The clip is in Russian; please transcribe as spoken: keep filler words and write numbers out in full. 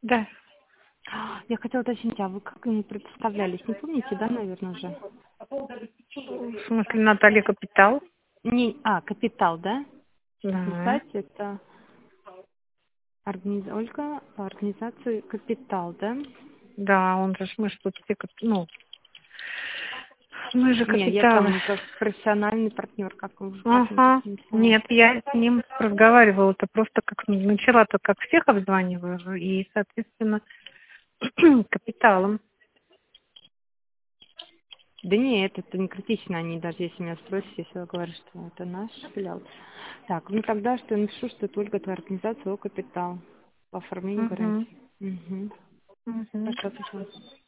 Да. А, Я хотела уточнить, а вы как ему представлялись? Не помните, да, наверное, уже? В смысле, Наталья Капитал? Не, а, Капитал, да? Сейчас на Да. сайте это организ... Ольга по организации Капитал, да? Да, он же ж мы ж тут все, кап- ну, мы же Не, я капиталы. там как профессиональный партнер, как вы уже помните, Ага. написала. Нет, я с ним разговаривала, это просто как начала-то как всех обзваниваю, и, соответственно, капиталом. Да нет, это не критично, они даже если меня спросят, я всегда говорю, что это наш филиал. Так, ну тогда что я напишу, что это Ольга, твоя организация, о капитал по оформлению Угу. гарантии. Угу. Угу. Хорошо, спасибо.